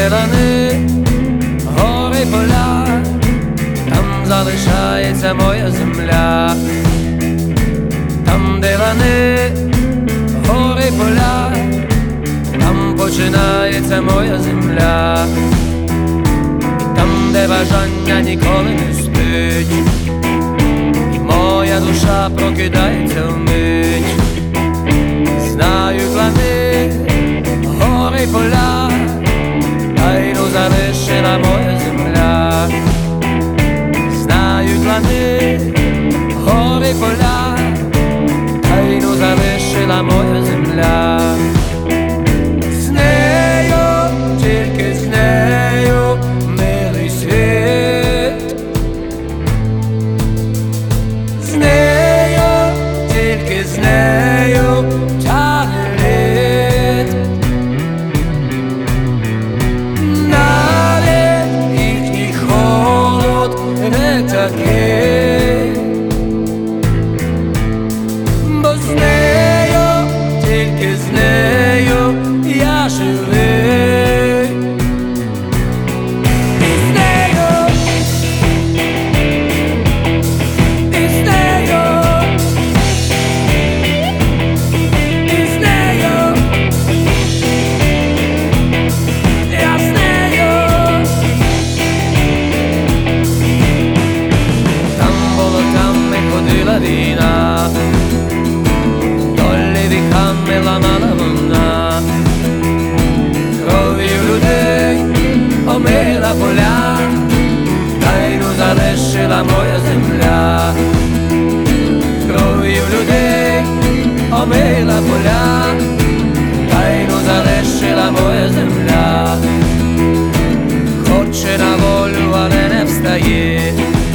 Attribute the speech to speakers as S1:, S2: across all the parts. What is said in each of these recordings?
S1: де лани, гори, поля, там залишається моя земля. Там, де лани, гори, поля, там починається моя земля. Там, де бажання ніколи не спить, і моя душа прокидається вмить. Знають лани, гори, поля, тайну залишила моя земля. Знають лани, гори, поля, тайну залишила моя земля. З нею, тільки з нею, милий світ. З нею, тільки з нею, тягне лід. Навіть їхній холод не такий, бо з нею, тільки з нею я живий. І з нею, і з нею, і з нею, я з нею. Там болотами ходила війна, долі віками ламала вона, кров'ю людей омила поля, тайну залишила моя земля. Кров'ю людей омила поля, тайну залишила моя земля. Хоче на волю, але не встає,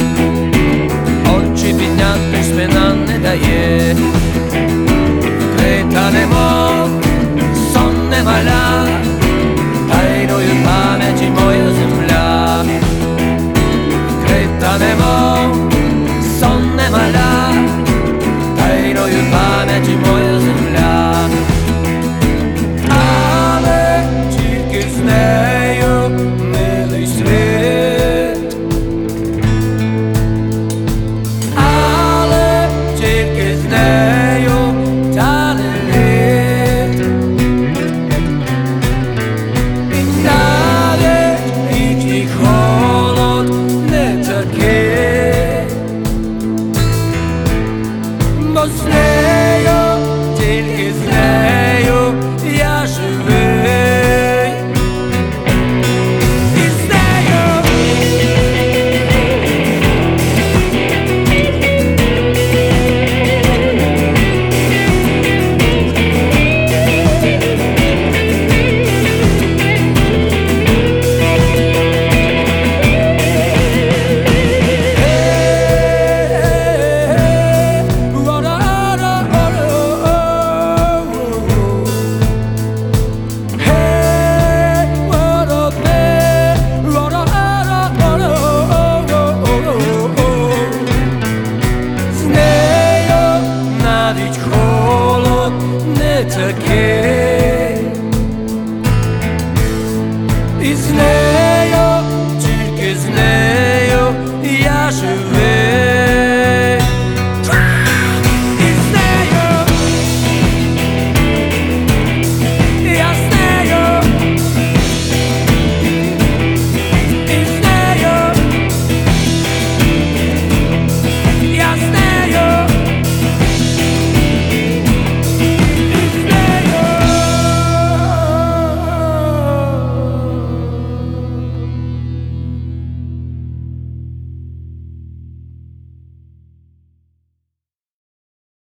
S1: очі підняти, спина не дає. Вкрита немов сонне маля, тайною пам'яті моя земля. Вкрита немов сонне маля, тайною пам'яті моя земля. Але тільки з нею, милий світ. Але тільки з нею тане лід. І навіть їхній холод не такий, бо з нею, тільки з нею